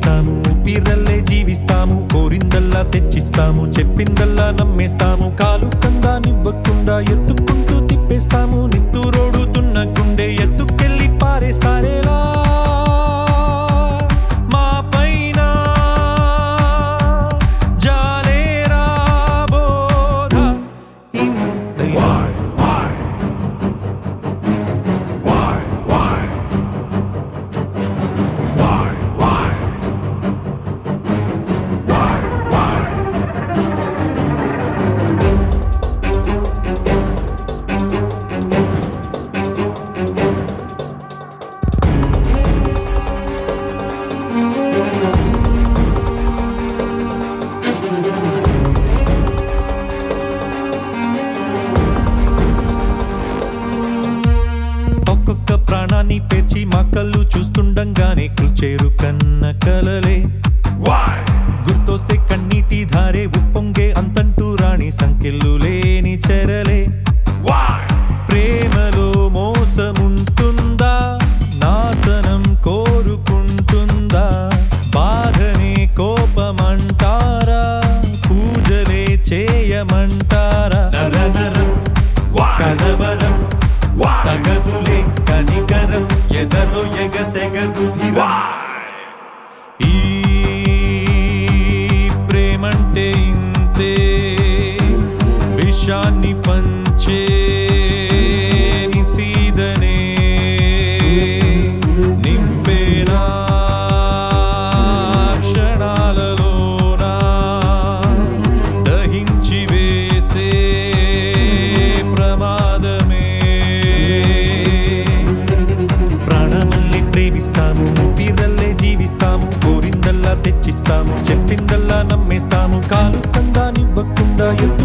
ప్రేమిస్తాము, ఊపిరల్లే జీవిస్తాము, కోరిందల్లా తెచ్చిస్తాము, చెప్పిందల్లా నమ్మేస్తాము, కాలు కందానివ్వకుండా ఎత్తుకుంటూ తిప్పేస్తాము, నిత్తూరోడుతున్న గుండె ఎత్తుకెళ్ళి పారేస్తారేలా మా పైన జాలేరా బోధ ఇంతైనా. ఒక్కొక్క ప్రాణాన్ని పేర్చి మా కళ్ళు చూస్తుండగానే కూల్చేరు కన్న కలలే, గుర్తొస్తే కన్నీటి ధారే ఉప్పొంగే అంతంటూ రాణి సంకెళ్ళు లేని చెరలే. ప్రేమలో మోసముంటుందా, నాశనం కోరుకుంటుందా, బాధనే కోపమంటారా, పూజలే చేయమంటారా, కలవరం తగదులే కనికరం, ఎదలో ఎగసెగదు ఈ ప్రేమంటే ఇంతే, విషాన్ని పంచే నిశీదనే నింపేనా క్షణాలలోనా, దహించి వేసే ప్రమాదమే. ప్రాణమల్లి ప్రేమిస్తాము, ఊపిరల్లే జీవిస్తాము, కోరిందల్లా తెచ్చిస్తాము, చెప్పిందల్లా నమ్మేస్తాము, కాలు కందానివ్వకుండా